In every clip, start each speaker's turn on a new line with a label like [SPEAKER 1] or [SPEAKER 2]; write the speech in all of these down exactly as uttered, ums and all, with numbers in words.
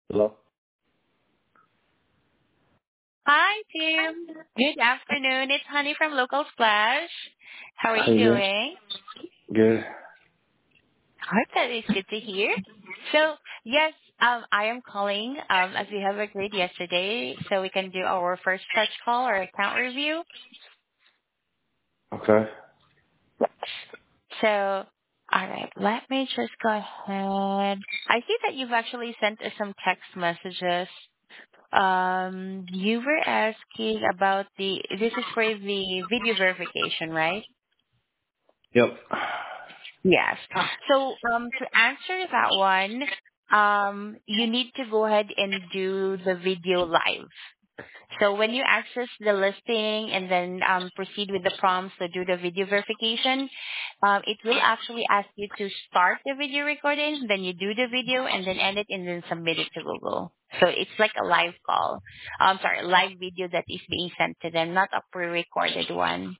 [SPEAKER 1] Hello?
[SPEAKER 2] Hi, Tim. Good afternoon. It's Honey from Local Splash. How are
[SPEAKER 1] How
[SPEAKER 2] you
[SPEAKER 1] you doing?
[SPEAKER 2] doing?
[SPEAKER 1] Good.
[SPEAKER 2] I hope that is good to hear. So, yes, um, I am calling um, as we have agreed yesterday, so we can do our first touch call or account review.
[SPEAKER 1] Okay.
[SPEAKER 2] So, all right, let me just go ahead. I see that you've actually sent us some text messages. Um, you were asking about the, this is for the video verification, right?
[SPEAKER 1] Yep.
[SPEAKER 2] Yes. So um, to answer that one, um, you need to go ahead and do the video live. So when you access the listing and then um, proceed with the prompts to do the video verification, um, it will actually ask you to start the video recording, then you do the video and then edit and then submit it to Google. So it's like a live call. I'm sorry, live video that is being sent to them, not a pre-recorded one.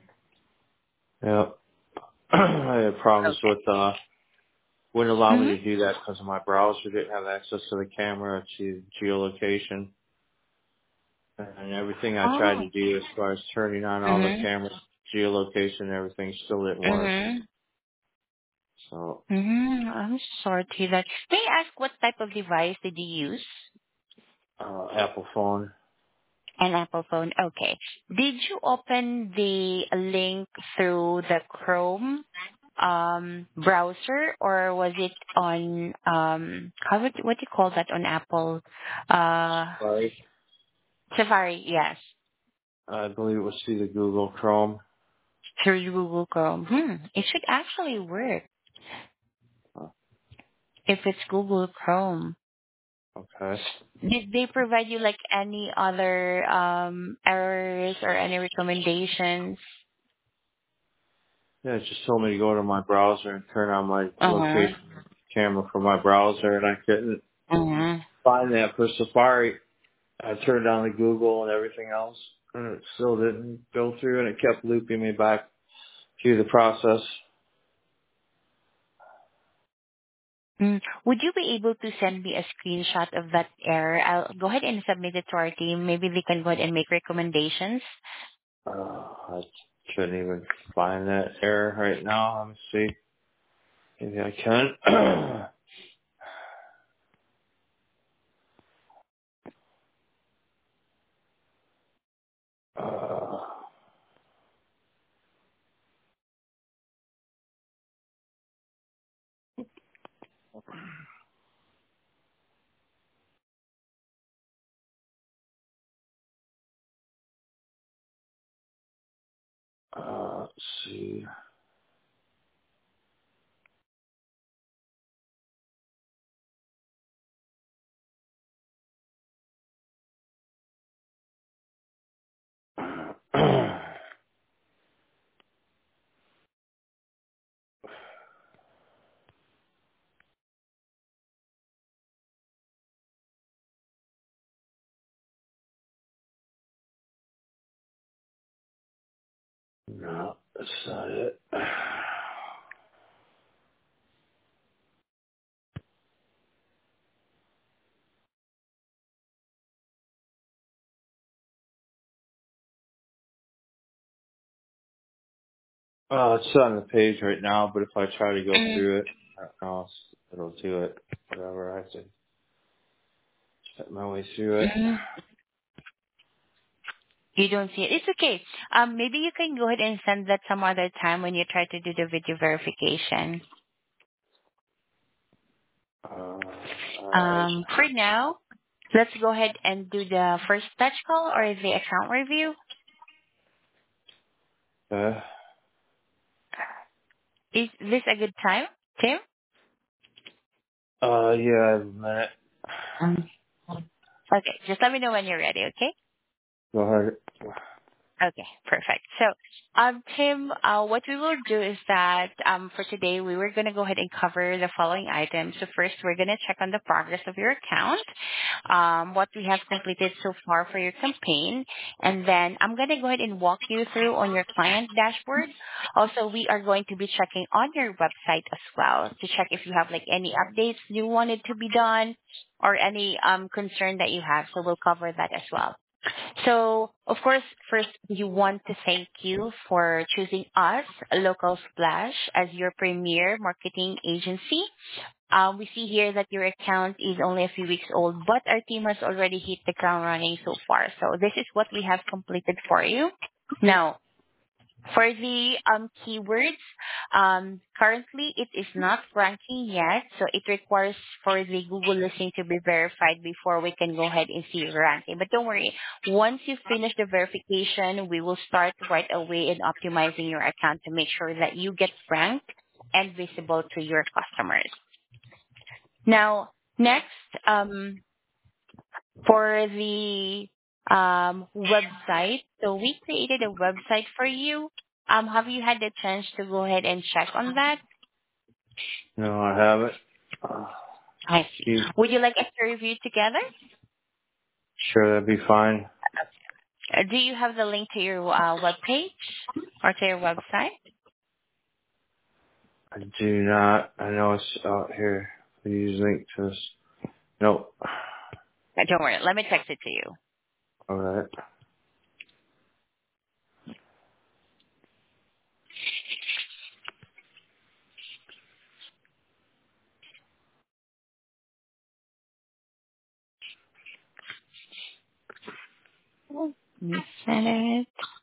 [SPEAKER 1] Yep. I had problems
[SPEAKER 2] Okay.
[SPEAKER 1] with, uh, wouldn't allow me
[SPEAKER 2] Mm-hmm.
[SPEAKER 1] to do that because of my browser didn't have access to the camera, to geolocation, and everything I tried
[SPEAKER 2] Oh.
[SPEAKER 1] to do as far as turning on all the
[SPEAKER 2] Mm-hmm.
[SPEAKER 1] cameras, geolocation, and everything still didn't work.
[SPEAKER 2] Mm-hmm.
[SPEAKER 1] So,
[SPEAKER 2] Mm-hmm. I'm sorry to hear that. May I ask what type of device did you use?
[SPEAKER 1] uh, Apple phone,
[SPEAKER 2] An Apple phone. Okay. Did you open the link through the Chrome um, browser, or was it on um, how would what do you call that on Apple? Uh,
[SPEAKER 1] sorry.
[SPEAKER 2] Safari. Yes,
[SPEAKER 1] I believe it was through the Google Chrome.
[SPEAKER 2] through Google Chrome. Hmm. It should actually work
[SPEAKER 1] Uh,
[SPEAKER 2] if it's Google Chrome.
[SPEAKER 1] okay.
[SPEAKER 2] Did they provide you like any other um errors or any recommendations?
[SPEAKER 1] Yeah, it just told me to go to my browser and turn on my
[SPEAKER 2] Uh-huh.
[SPEAKER 1] location camera for my browser, and I couldn't
[SPEAKER 2] Uh-huh.
[SPEAKER 1] find that for Safari. I turned on the Google and everything else, and it still didn't go through, and it kept looping me back through the process.
[SPEAKER 2] Mm. Would you be able to send me a screenshot of that error? I'll go ahead and submit it to our team. Maybe they can go ahead and make recommendations.
[SPEAKER 1] Uh, I couldn't even find that error right now. Let me see. Maybe I can. uh, uh, let's see. No, that's not it. Uh, it's on the page right now, but if I try to go
[SPEAKER 2] Mm.
[SPEAKER 1] through it, I don't know, it'll do it. Whatever, I have to set my way through it.
[SPEAKER 2] Mm. You don't see it. It's okay. Um, maybe you can go ahead and send that some other time when you try to do the video verification.
[SPEAKER 1] Uh, alright.
[SPEAKER 2] Um, for now, let's go ahead and do the first touch call or the account review.
[SPEAKER 1] Uh,
[SPEAKER 2] Is this a good time, Tim?
[SPEAKER 1] uh, yeah, I have a minute.
[SPEAKER 2] Mm. Okay, just let me know when you're ready, okay?
[SPEAKER 1] Go ahead.
[SPEAKER 2] Okay, perfect. So, um, Tim, uh, what we will do is that um, for today, we were going to go ahead and cover the following items. So first, we're going to check on the progress of your account, um, what we have completed so far for your campaign, and then I'm going to go ahead and walk you through on your client dashboard. Also, we are going to be checking on your website as well to check if you have like any updates you wanted to be done or any um, concern that you have. So we'll cover that as well. So, of course, first, we want to thank you for choosing us, Local Splash, as your premier marketing agency. Um, we see here that your account is only a few weeks old, but our team has already hit the ground running so far. So this is what we have completed for you. Now, for the um, keywords, um, currently it is not ranking yet, so it requires for the Google listing to be verified before we can go ahead and see ranking. But don't worry, once you finish the verification, we will start right away in optimizing your account to make sure that you get ranked and visible to your customers. Now, next, um, for the um, website. So we created a website for you. Um, have you had the chance to go ahead and check on that?
[SPEAKER 1] No, I haven't. Uh,
[SPEAKER 2] I see.
[SPEAKER 1] you
[SPEAKER 2] Would you like us to review together?
[SPEAKER 1] sure that'd be fine?
[SPEAKER 2] Uh, do you have the link to your uh, web page or to your website?
[SPEAKER 1] I do not. I know it's out here. Please link to this. Nope.
[SPEAKER 2] Uh, Don't worry. Let me text it to you.
[SPEAKER 1] All right.
[SPEAKER 2] Let me send it.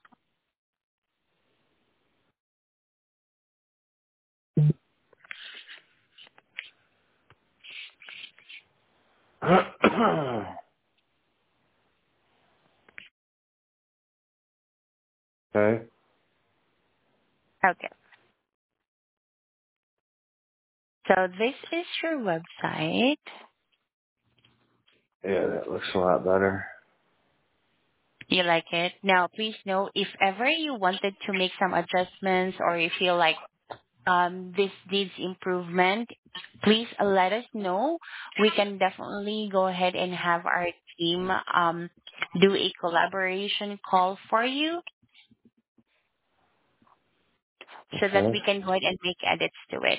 [SPEAKER 1] Okay.
[SPEAKER 2] Okay. So this is your website.
[SPEAKER 1] Yeah, that looks a lot better.
[SPEAKER 2] You like it? Now, please know if ever you wanted to make some adjustments or you feel like um, this needs improvement, please uh, let us know. We can definitely go ahead and have our team um, do a collaboration call for you so that
[SPEAKER 1] Okay.
[SPEAKER 2] we can go ahead and make edits to it.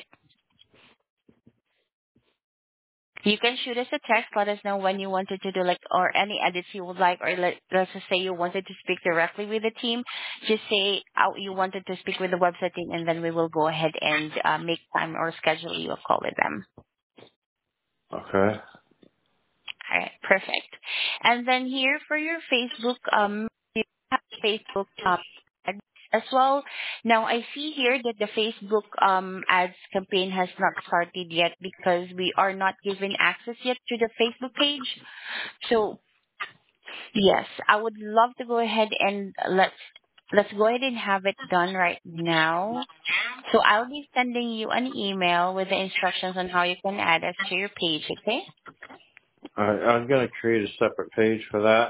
[SPEAKER 2] You can shoot us a text, let us know when you wanted to do like or any edits you would like, or let, let's just say you wanted to speak directly with the team. Just say how you wanted to speak with the website team, and then we will go ahead and uh, make time or schedule you a call with them.
[SPEAKER 1] Okay.
[SPEAKER 2] All right, perfect. And then here for your Facebook, um, you have Facebook uh, ads as well. Now I see here that the Facebook um ads campaign has not started yet because we are not given access yet to the Facebook page. So yes, I would love to go ahead and let's let's go ahead and have it done right now. So I'll be sending you an email with the instructions on how you can add us to your page. Okay.
[SPEAKER 1] All right. I'm gonna create a separate page for that.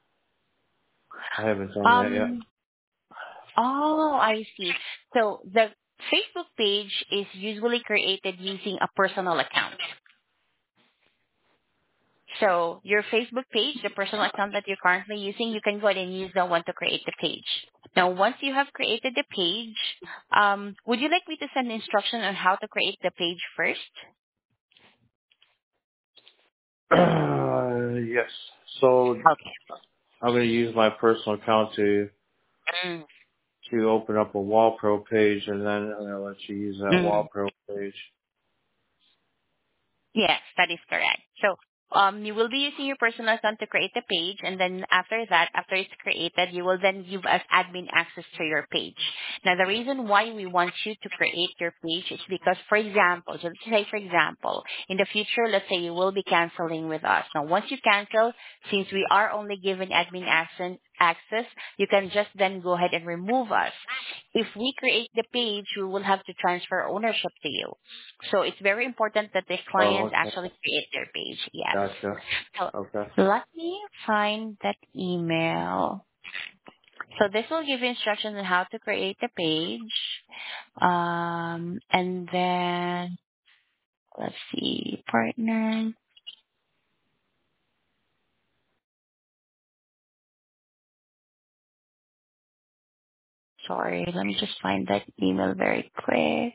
[SPEAKER 1] I haven't done that yet.
[SPEAKER 2] Um. Oh, I see. So the Facebook page is usually created using a personal account. So your Facebook page, the personal account that you're currently using, you can go ahead and use that one to create the page. Now, once you have created the page, um, would you like me to send instruction on how to create the page first?
[SPEAKER 1] Uh, yes. So
[SPEAKER 2] Okay.
[SPEAKER 1] I'm gonna use my personal account to
[SPEAKER 2] Mm,
[SPEAKER 1] to open up a WallPro page, and then I'm gonna let you use that
[SPEAKER 2] mm.
[SPEAKER 1] WallPro page.
[SPEAKER 2] Yes, that is correct. So um, you will be using your personal account to create the page, and then after that, after it's created, you will then give us admin access to your page. Now, the reason why we want you to create your page is because, for example, so let's say, for example, in the future, let's say you will be canceling with us. Now, once you cancel, since we are only given admin access, access, you can just then go ahead and remove us. If we create the page, we will have to transfer ownership to you. So it's very important that the
[SPEAKER 1] Oh,
[SPEAKER 2] clients
[SPEAKER 1] okay.
[SPEAKER 2] actually create their page. Yes.
[SPEAKER 1] Gotcha.
[SPEAKER 2] So
[SPEAKER 1] Okay.
[SPEAKER 2] let me find that email. So this will give you instructions on how to create a page. Um, and then let's see, partner. Sorry, let me just find that email very quick.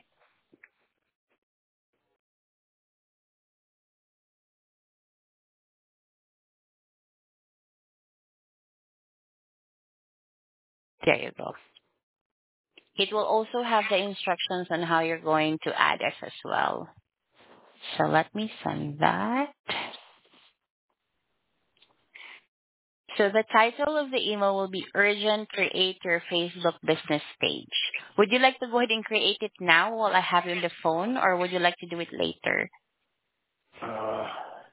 [SPEAKER 2] There you go. It will also have the instructions on how you're going to add us as well. So let me send that. So the title of the email will be Urgent Create Your Facebook Business Page. Would you like to go ahead and create it now while I have you on the phone, or would you like to do it later?
[SPEAKER 1] Uh,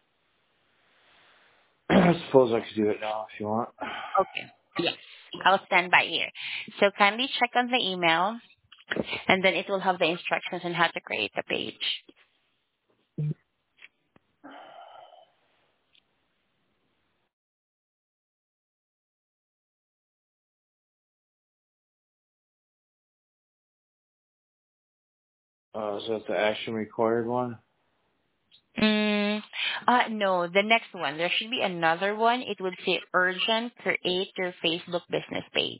[SPEAKER 1] I suppose I could do it now if you want.
[SPEAKER 2] Okay. Yes. I'll stand by here. So kindly check on the email, and then it will have the instructions on how to create a page.
[SPEAKER 1] Uh, is that the action required one?
[SPEAKER 2] Mm, uh, no, the next one. There should be another one. It would say Urgent Create Your Facebook Business Page.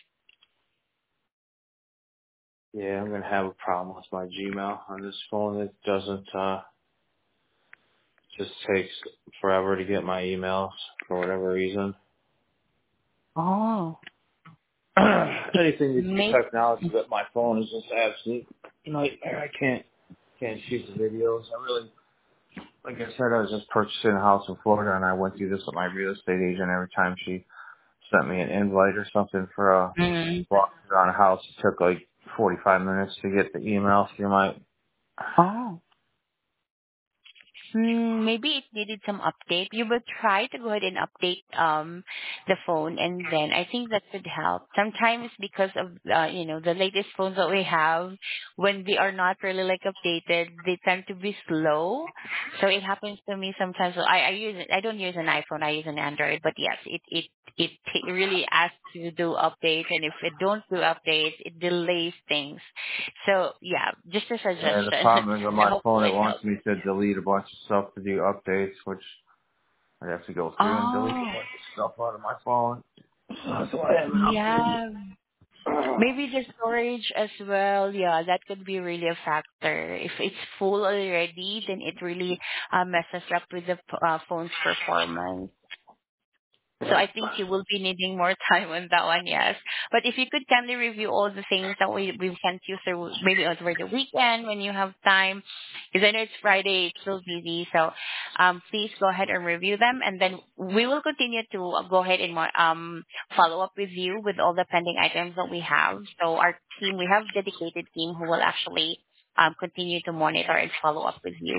[SPEAKER 1] Yeah, I'm gonna have a problem with my Gmail on this phone. It doesn't, uh, just takes forever to get my emails for whatever reason.
[SPEAKER 2] Oh.
[SPEAKER 1] Anything to do with
[SPEAKER 2] Maybe.
[SPEAKER 1] technology, but my phone is just absolute nightmare. I can't, can't shoot the videos. I really, like I said, I was just purchasing a house in Florida, and I went through this with my real estate agent every time she sent me an invite or something for a
[SPEAKER 2] Mm.
[SPEAKER 1] walk around a house. It took like forty-five minutes to get the email through my.
[SPEAKER 2] Oh. Hmm, maybe it needed some update. You would try to go ahead and update um the phone, and then I think that could help. Sometimes because of uh, you know the latest phones that we have, when they are not really like updated, they tend to be slow. So it happens to me sometimes. So I I use it. I don't use an iPhone. I use an Android. But yes, it it it t- really asks you to do updates, and if it don't do updates, it delays things. So yeah, just a
[SPEAKER 1] And the
[SPEAKER 2] suggestion.
[SPEAKER 1] problem is on my phone,
[SPEAKER 2] Hopefully
[SPEAKER 1] it
[SPEAKER 2] it
[SPEAKER 1] wants
[SPEAKER 2] helps.
[SPEAKER 1] me to delete a bunch of stuff to do updates, which I have to go through and delete a
[SPEAKER 2] Oh,
[SPEAKER 1] bunch of stuff out of my phone. So that's why I haven't updated.
[SPEAKER 2] yeah. Maybe the storage as well. Yeah, that could be really a factor. If it's full already, then it really uh, messes up with the p- uh, phone's performance. So I think you will be needing more time on that one, yes. But if you could kindly review all the things that we, we've sent you through maybe over the weekend when you have time, because I know it's Friday, it's still busy. So um, please go ahead and review them, and then we will continue to uh, go ahead and more, um, follow up with you with all the pending items that we have. So our team, we have dedicated team who will actually um, continue to monitor and follow up with you.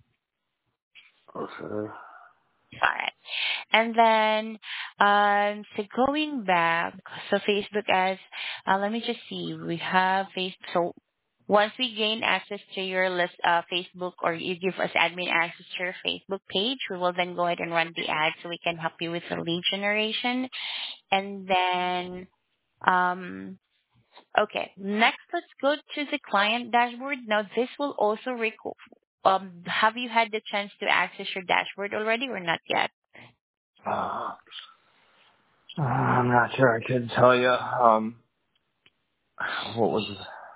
[SPEAKER 1] Okay.
[SPEAKER 2] All right. And then, um, so going back, so Facebook ads, uh, let me just see. We have Facebook. So once we gain access to your list, uh, Facebook, or you give us admin access to your Facebook page, we will then go ahead and run the ad so we can help you with the lead generation. And then, um, okay, next let's go to the client dashboard. Now this will also record. Um, have you had the chance to access your dashboard already or not yet?
[SPEAKER 1] Uh, I'm not sure. I couldn't tell you. Um, what was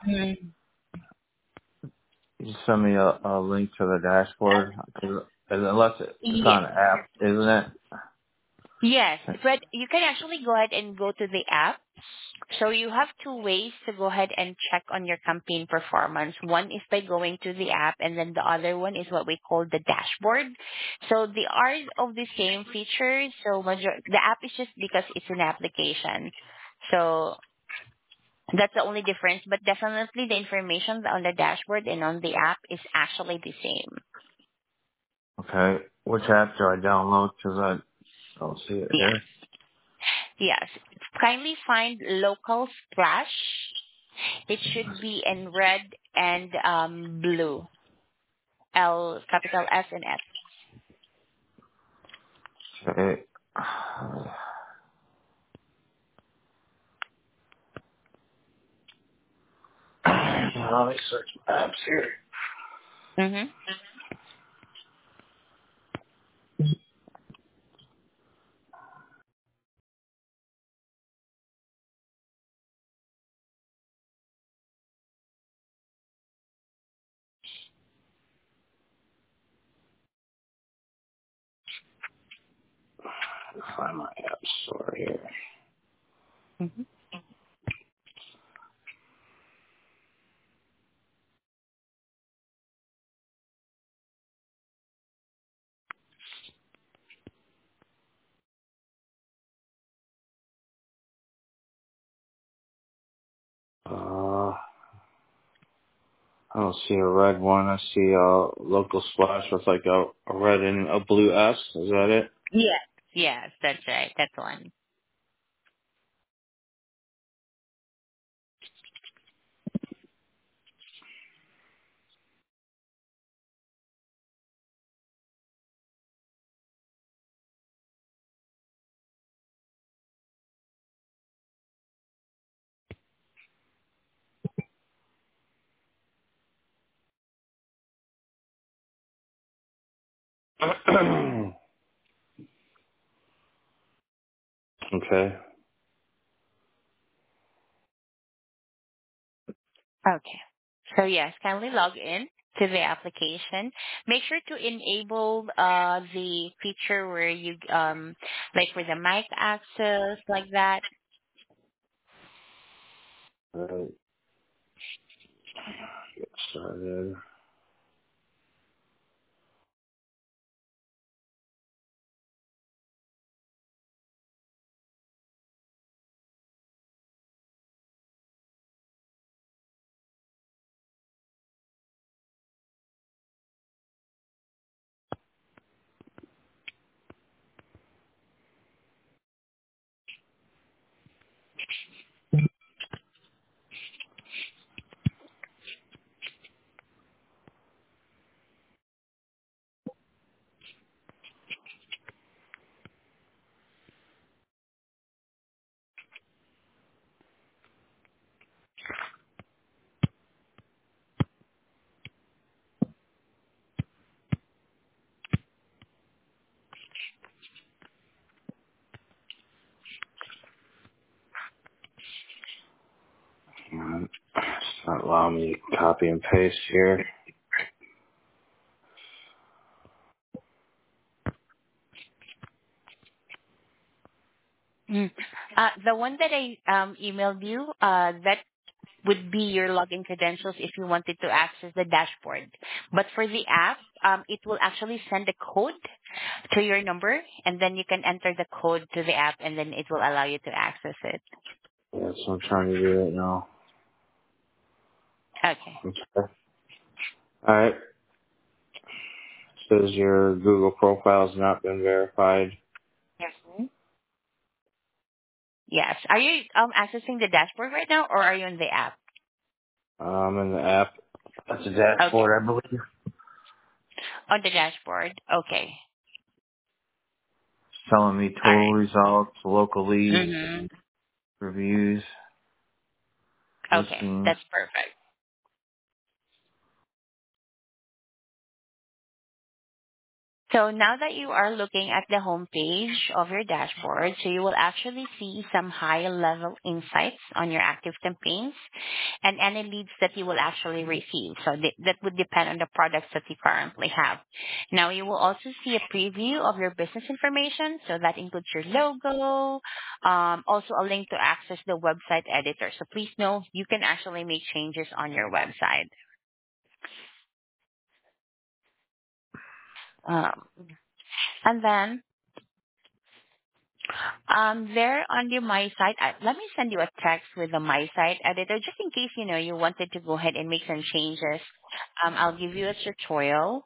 [SPEAKER 1] you send me a, a link to the dashboard? 'Cause- Unless it, it's
[SPEAKER 2] Yes.
[SPEAKER 1] on an app, isn't it?
[SPEAKER 2] Yes, but you can actually go ahead and go to the app. So you have two ways to go ahead and check on your campaign performance. One is by going to the app, and then the other one is what we call the dashboard. So they are of the same features. So major- the app is just because it's an application. So that's the only difference. But definitely the information on the dashboard and on the app is actually the same.
[SPEAKER 1] Okay. Which app do I download? Because I don't see it
[SPEAKER 2] Yes.
[SPEAKER 1] here.
[SPEAKER 2] Yes. Kindly find local splash. It should be in red and um, blue. L, capital S and S.
[SPEAKER 1] Okay. Let me search my apps here.
[SPEAKER 2] Mm-hmm.
[SPEAKER 1] Find my app store here.
[SPEAKER 2] Mm-hmm.
[SPEAKER 1] Uh, I don't see a red one. I see a local splash with like a, a red and a blue S. Is that it?
[SPEAKER 2] Yes. Yes, that's right. That's one.
[SPEAKER 1] Okay.
[SPEAKER 2] Okay. So yes, kindly log in to the application. Make sure to enable uh the feature where you um like for the mic access like that.
[SPEAKER 1] Alright, get started. Alright, It's not allowing me to copy and paste here.
[SPEAKER 2] Mm. Uh, the one that I um emailed you, uh, that would be your login credentials if you wanted to access the dashboard. But for the app, um, it will actually send a code to your number, and then you can enter the code to the app, and then it will allow you to access it.
[SPEAKER 1] Yeah, so I'm trying to do it now.
[SPEAKER 2] Okay.
[SPEAKER 1] Okay. Alright. Says your Google profile has not been verified.
[SPEAKER 2] Yes. Yes. Are you um accessing the dashboard right now, or are you in the app?
[SPEAKER 1] Um, in the app. That's a
[SPEAKER 2] Okay.
[SPEAKER 1] dashboard, I believe.
[SPEAKER 2] On the dashboard. Okay.
[SPEAKER 1] Telling me
[SPEAKER 2] All
[SPEAKER 1] total results, local
[SPEAKER 2] right.
[SPEAKER 1] leads,
[SPEAKER 2] Mm-hmm.
[SPEAKER 1] reviews,
[SPEAKER 2] Okay.
[SPEAKER 1] listings.
[SPEAKER 2] That's perfect. So now that you are looking at the home page of your dashboard, so you will actually see some high-level insights on your active campaigns and any leads that you will actually receive. So th- that would depend on the products that you currently have. Now you will also see a preview of your business information. So that includes your logo, um, also a link to access the website editor. So please know you can actually make changes on your website. Um, and then Um, there on the My Site, uh, let me send you a text with the My Site editor, just in case you know you wanted to go ahead and make some changes. Um, I'll give you a tutorial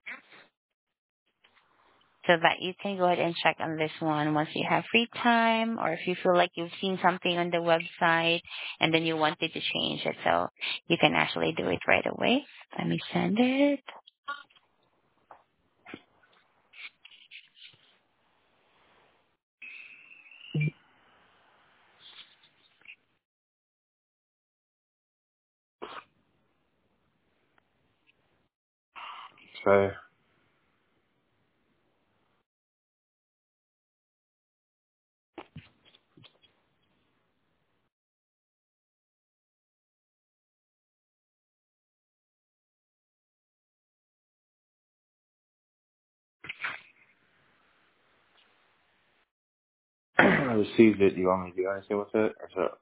[SPEAKER 2] so that you can go ahead and check on this one once you have free time, or if you feel like you've seen something on the website and then you wanted to change it, so you can actually do it right away. Let me send it.
[SPEAKER 1] Okay. I received it. Do you want me to do anything with it? Or is it?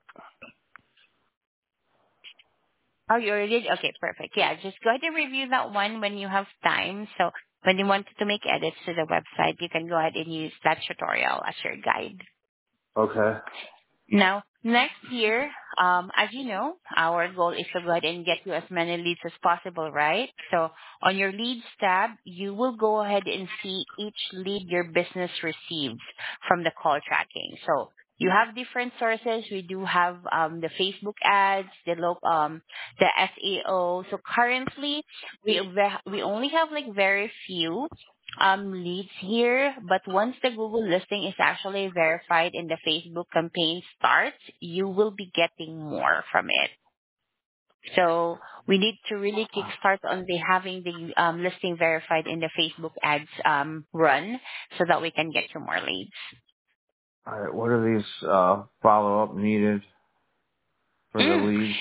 [SPEAKER 2] Oh, you already did? Okay, perfect. Yeah, just go ahead and review that one when you have time. So when you want to make edits to the website, you can go ahead and use that tutorial as your guide.
[SPEAKER 1] Okay.
[SPEAKER 2] Now, next year, um, as you know, our goal is to go ahead and get you as many leads as possible, right? So on your leads tab, you will go ahead and see each lead your business receives from the call tracking. So you have different sources. We do have um, the Facebook ads, the lo- um, the S E O. So currently, we ve- we only have like very few um, leads here, but once the Google listing is actually verified and the Facebook campaign starts, you will be getting more from it. So we need to really kickstart on the having the um, listing verified in the Facebook ads um, run so that we can get you more leads.
[SPEAKER 1] All right. What are these uh, follow up needed for the
[SPEAKER 2] Mm.
[SPEAKER 1] leads?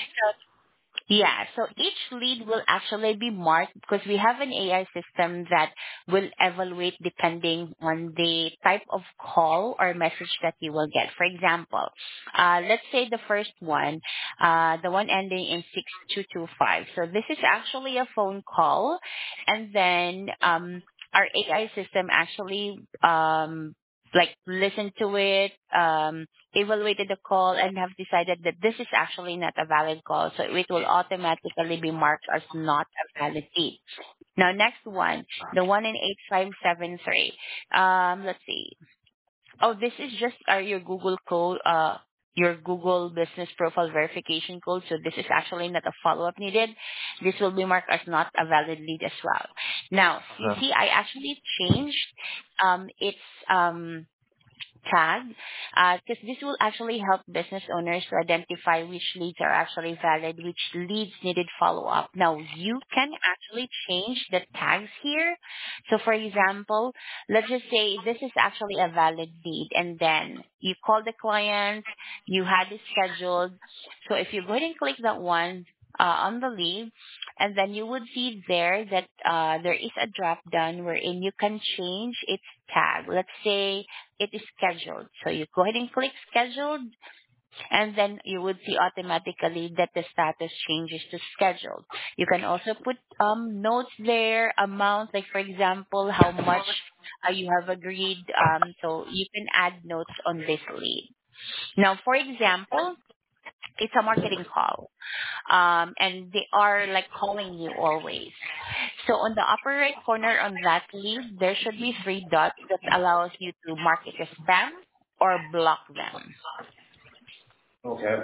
[SPEAKER 2] Yeah, so each lead will actually be marked because we have an A I system that will evaluate depending on the type of call or message that you will get. For example, uh, let's say the first one, uh, the one ending in six two two five. So this is actually a phone call, and then um, our A I system actually um, like listen to it, um, evaluated the call and have decided that this is actually not a valid call, so it will automatically be marked as not a valid lead. Now, next one, the one in eight five seven three. Um, let's see. Oh, this is just uh, your Google code, uh, your Google business profile verification code. So this is actually not a follow-up needed. This will be marked as not a valid lead as well. Now, you
[SPEAKER 1] Okay.
[SPEAKER 2] see, I actually changed um, its um, tag, because this will actually help business owners to identify which leads are actually valid, which leads needed follow-up. Now, you can actually change the tags here. So, for example, let's just say this is actually a valid lead, and then you call the client, you had it scheduled. So, if you go ahead and click that one uh, on the lead, and then you would see there that uh, there is a drop down wherein you can change its tag. Let's say it is scheduled. So you go ahead and click scheduled, and then you would see automatically that the status changes to scheduled. You can also put um, notes there, amount, like for example, how much uh, you have agreed. Um, so you can add notes on this lead. Now, for example, it's a marketing call, um, and they are like calling you always. So on the upper right corner on that lead, there should be three dots that allows you to mark it as spam or block them.
[SPEAKER 1] Okay.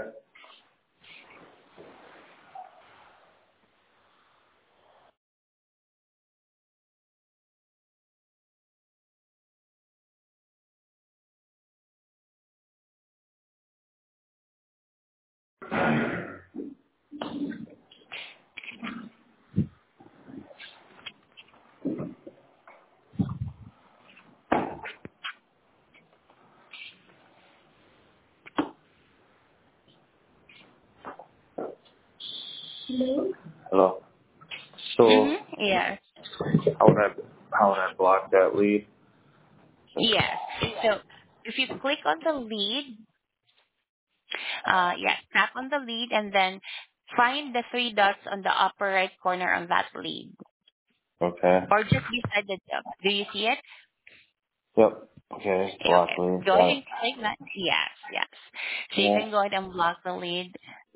[SPEAKER 1] Hello. So
[SPEAKER 2] Mm-hmm. Yes.
[SPEAKER 1] how would I how would I block that lead?
[SPEAKER 2] Yes. So if you click on the lead, uh, yes, tap on the lead and then find the three dots on the upper right corner on that lead,
[SPEAKER 1] Okay.
[SPEAKER 2] or just beside the job. Do you see it?
[SPEAKER 1] Yep. Okay. Block
[SPEAKER 2] Okay.
[SPEAKER 1] lead.
[SPEAKER 2] Go ahead
[SPEAKER 1] Got it.
[SPEAKER 2] and click that. Yes, yes. So you
[SPEAKER 1] Yeah.
[SPEAKER 2] can go ahead and block the lead.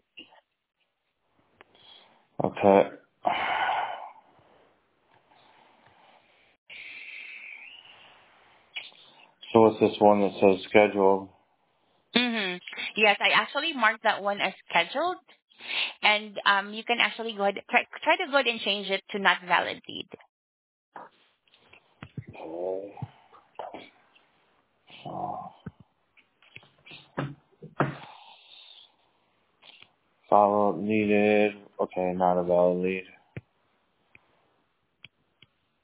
[SPEAKER 1] Okay. So what's this one that says scheduled?
[SPEAKER 2] Mm-hmm. Yes, I actually marked that one as scheduled, and um, you can actually go ahead try, try to go ahead and change it to not valid lead.
[SPEAKER 1] Okay. Follow up needed. Okay, not a valid lead.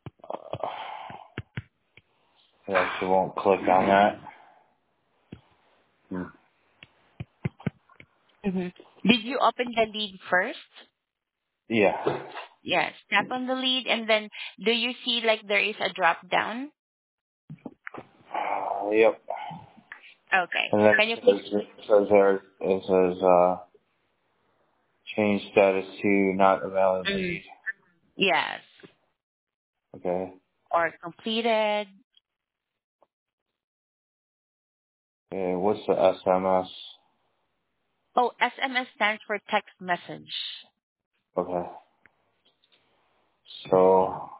[SPEAKER 1] It actually won't click on that. Hmm.
[SPEAKER 2] Mm-hmm. Did you open the lead first?
[SPEAKER 1] Yeah.
[SPEAKER 2] Yes. Tap on the lead, and then do you see like there is a drop down?
[SPEAKER 1] Uh, yep.
[SPEAKER 2] Okay.
[SPEAKER 1] And then
[SPEAKER 2] Can
[SPEAKER 1] it
[SPEAKER 2] you
[SPEAKER 1] says,
[SPEAKER 2] please?
[SPEAKER 1] it says there, it says, uh, change status to not a valid
[SPEAKER 2] Mm,
[SPEAKER 1] lead.
[SPEAKER 2] yes.
[SPEAKER 1] Okay.
[SPEAKER 2] Or completed.
[SPEAKER 1] Okay, what's the S M S?
[SPEAKER 2] Oh, S M S stands for text message.
[SPEAKER 1] Okay. So,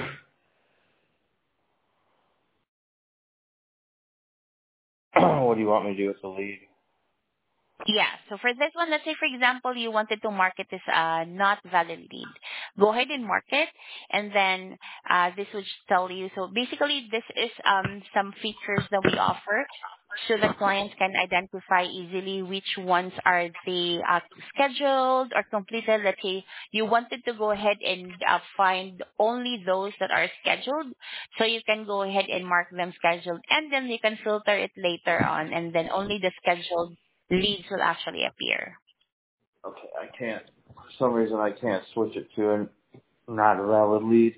[SPEAKER 1] what do you want me to do with the lead?
[SPEAKER 2] Yeah. So for this one, let's say for example, you wanted to mark it as a not valid lead. Go ahead and mark it, and then uh, this would tell you. So basically, this is um, some features that we offer, so the clients can identify easily which ones are they uh, scheduled or completed. Let's say you wanted to go ahead and uh, find only those that are scheduled, so you can go ahead and mark them scheduled, and then you can filter it later on, and then only the scheduled leads will actually appear.
[SPEAKER 1] Okay, I can't, for some reason I can't switch it to a not a valid lead.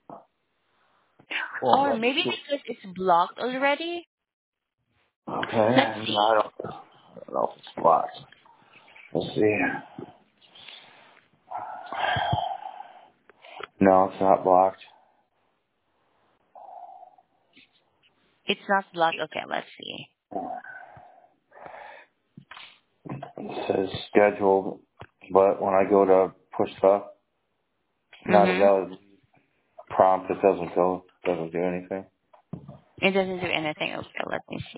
[SPEAKER 1] Won't
[SPEAKER 2] Or
[SPEAKER 1] let me
[SPEAKER 2] maybe
[SPEAKER 1] switch.
[SPEAKER 2] because it's blocked already.
[SPEAKER 1] Okay,
[SPEAKER 2] Let's
[SPEAKER 1] and
[SPEAKER 2] see.
[SPEAKER 1] I don't, I don't know if it's blocked. Let's see. No, it's not blocked.
[SPEAKER 2] It's not blocked. Okay, let's see.
[SPEAKER 1] It says scheduled, but when I go to push the not a
[SPEAKER 2] Mm-hmm.
[SPEAKER 1] valid prompt, it doesn't go, doesn't do anything.
[SPEAKER 2] It doesn't do anything. Okay, let me see.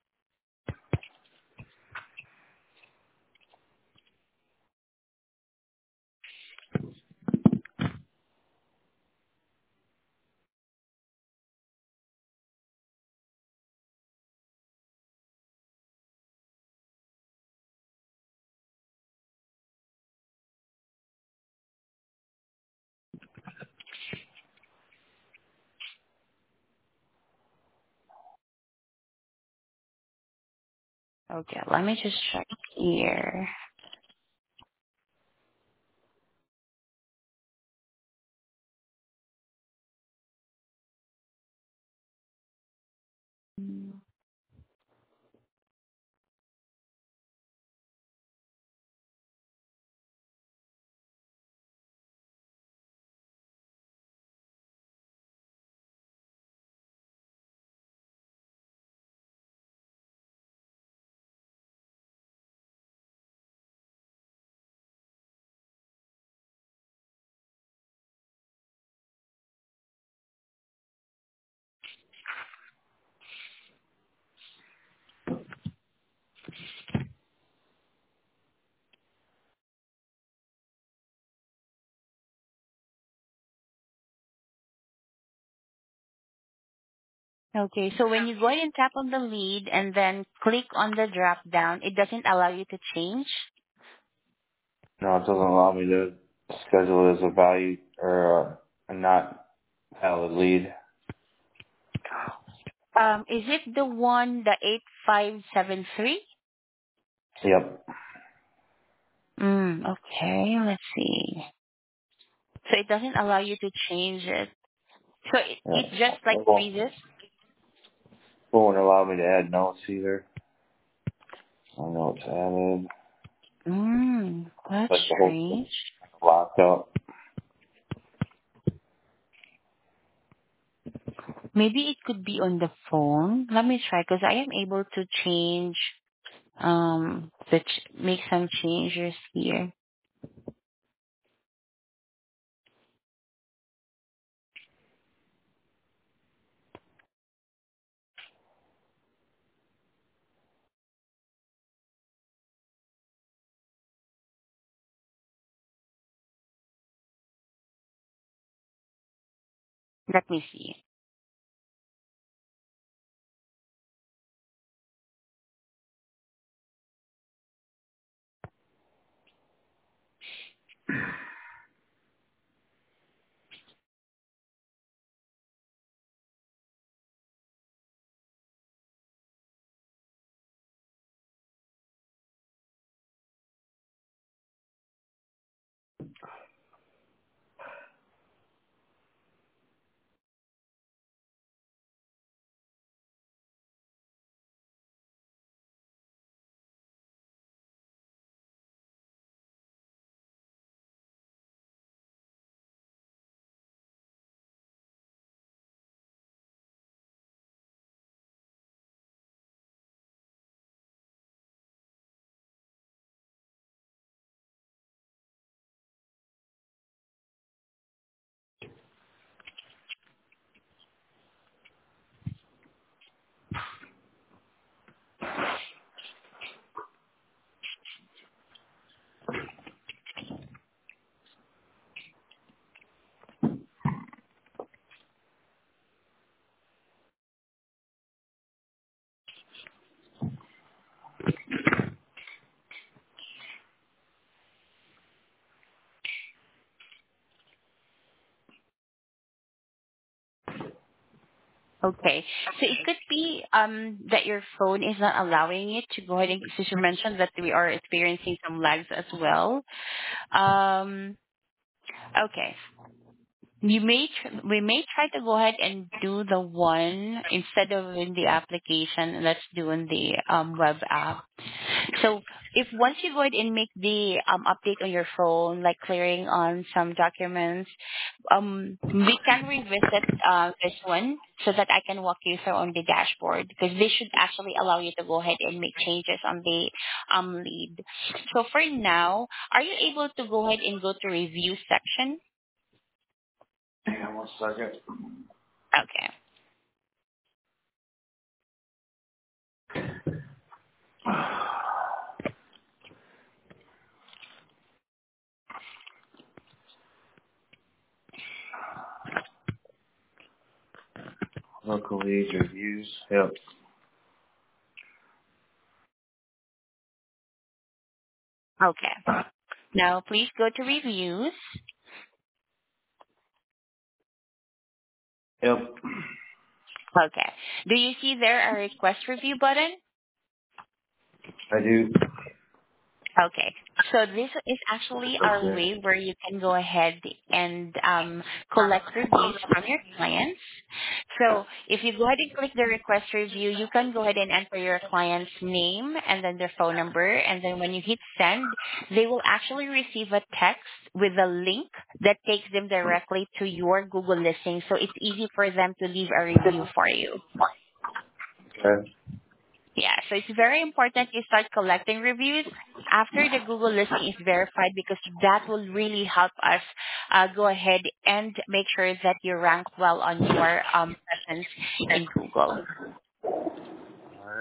[SPEAKER 2] Okay, let me just check here. Mm, Okay, so when you go ahead and tap on the lead and then click on the drop down, it doesn't allow you to change.
[SPEAKER 1] No, it doesn't allow me to schedule it as a value or a not valid lead.
[SPEAKER 2] Um, is it the one, the eight five seven three?
[SPEAKER 1] Yep.
[SPEAKER 2] Mm, okay, let's see. So it doesn't allow you to change it. So it,
[SPEAKER 1] Yeah.
[SPEAKER 2] it just like
[SPEAKER 1] It won't,
[SPEAKER 2] freezes?
[SPEAKER 1] won't allow me to add notes either. I don't know it's added.
[SPEAKER 2] Mm, that's
[SPEAKER 1] Like the whole thing
[SPEAKER 2] strange.
[SPEAKER 1] locked up.
[SPEAKER 2] Maybe it could be on the phone. Let me try because I am able to change, um, the ch- make some changes here. Let me see. Okay. So it could be um that your phone is not allowing it to go ahead and, since you mentioned that we are experiencing some lags as well. Um, okay. You may tr- we may try to go ahead and do the one instead of in the application. Let's do in the um, web app. So if once you go ahead and make the um, update on your phone, like clearing on some documents, um, we can revisit uh, this one so that I can walk you through on the dashboard because this should actually allow you to go ahead and make changes on the um, lead. So for now, are you able to go ahead and go to review section?
[SPEAKER 1] Hang on one second.
[SPEAKER 2] Okay.
[SPEAKER 1] Local leads, reviews. Yep.
[SPEAKER 2] Okay. Now please go to reviews.
[SPEAKER 1] Yep.
[SPEAKER 2] Okay. Do you see there a request review button?
[SPEAKER 1] I do.
[SPEAKER 2] Okay. So this is actually our
[SPEAKER 1] Okay.
[SPEAKER 2] way where you can go ahead and um, collect reviews from your clients. So if you go ahead and click the request review, you can go ahead and enter your client's name and then their phone number. And then when you hit send, they will actually receive a text with a link that takes them directly to your Google listing. So it's easy for them to leave a review for you.
[SPEAKER 1] Okay.
[SPEAKER 2] Yeah, so it's very important you start collecting reviews after the Google listing is verified because that will really help us uh, go ahead and make sure that you rank well on your um, presence in Google.
[SPEAKER 1] Alright.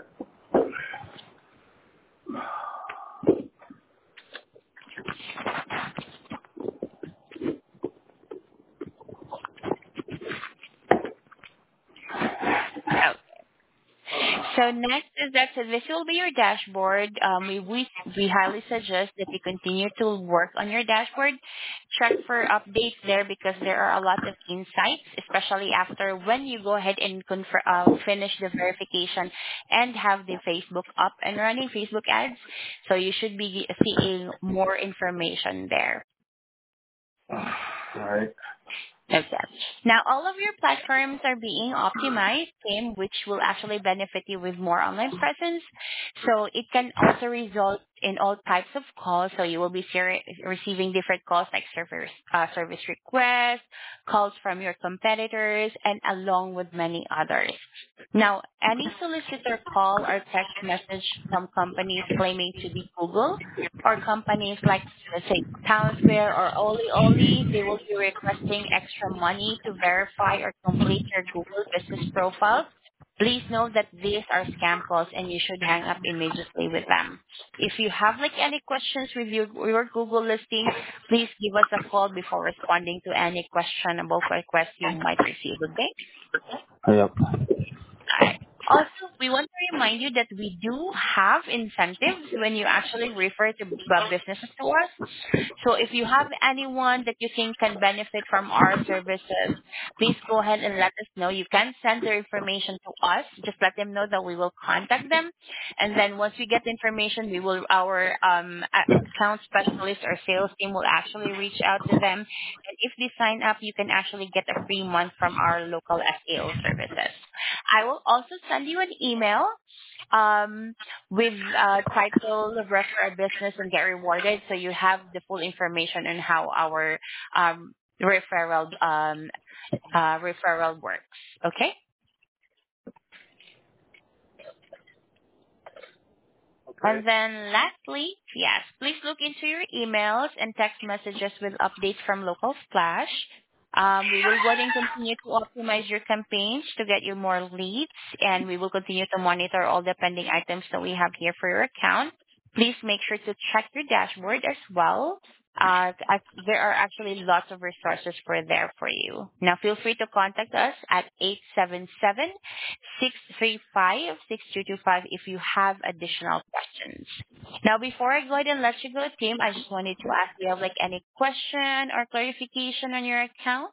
[SPEAKER 2] So next is that so this will be your dashboard. Um, we, we we highly suggest that you continue to work on your dashboard. Check for updates there because there are a lot of insights, especially after when you go ahead and confer, uh, finish the verification and have the Facebook up and running Facebook ads. So you should be seeing more information there.
[SPEAKER 1] Alright.
[SPEAKER 2] Okay. Now, all of your platforms are being optimized, Kim, which will actually benefit you with more online presence. So it can also result in all types of calls. So you will be ser- receiving different calls like service, uh, service requests, calls from your competitors, and along with many others. Now, any solicitor call or text message from companies claiming to be Google or companies like, let's say, Town Square or Oli Oli, they will be requesting extra money to verify or complete your Google business profile. Please know that these are scam calls and you should hang up immediately with them. If you have like any questions with your, your Google listing, please give us a call before responding to any questionable requests you might receive, okay?
[SPEAKER 1] Yep.
[SPEAKER 2] Alright. Also, we want to remind you that we do have incentives when you actually refer to uh, businesses to us. So if you have anyone that you think can benefit from our services, please go ahead and let us know. You can send their information to us. Just let them know that we will contact them. And then once we get the information, we will, our um, account specialist or sales team will actually reach out to them. And if they sign up, you can actually get a free month from our local S E O services. I will also send you an email um, with uh, title Refer a Business and Get Rewarded, so you have the full information on how our um, referral um, uh, referral works. Okay.
[SPEAKER 1] Okay.
[SPEAKER 2] And then lastly, yes, please look into your emails and text messages with updates from Local Splash. Um, we will go ahead and continue to optimize your campaigns to get you more leads, and we will continue to monitor all the pending items that we have here for your account. Please make sure to check your dashboard as well. Uh, as there are actually lots of resources for there for you. Now, feel free to contact us at eight seven seven, six three five, six two two five if you have additional questions. Now, before I go ahead and let you go, Tim, I just wanted to ask, do you have like any question or clarification on your account?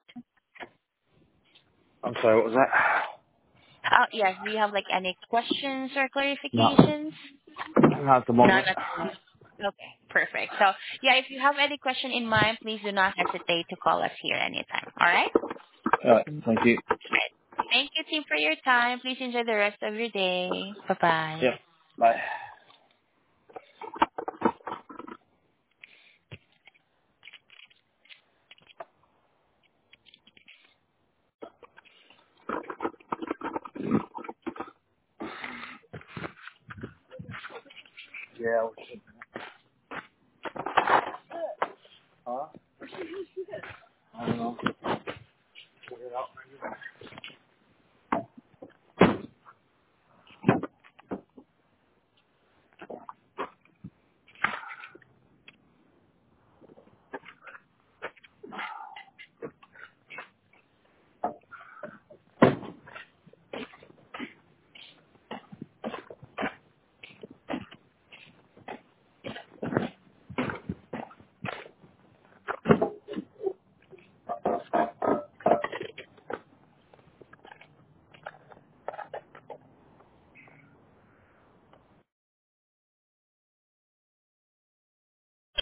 [SPEAKER 1] I'm sorry, what was that?
[SPEAKER 2] Uh, yes, do you have like any questions or
[SPEAKER 1] No,
[SPEAKER 2] clarifications?
[SPEAKER 1] not at the
[SPEAKER 2] None
[SPEAKER 1] moment.
[SPEAKER 2] at all. Okay, perfect. So, yeah, if you have any question in mind, please do not hesitate to call us here anytime. All right?
[SPEAKER 1] All right, thank you.
[SPEAKER 2] Right. Thank you, team, for your time. Please enjoy the rest of your day. Bye-bye.
[SPEAKER 1] Yep. Bye. Yeah. we should- Huh? I don't know.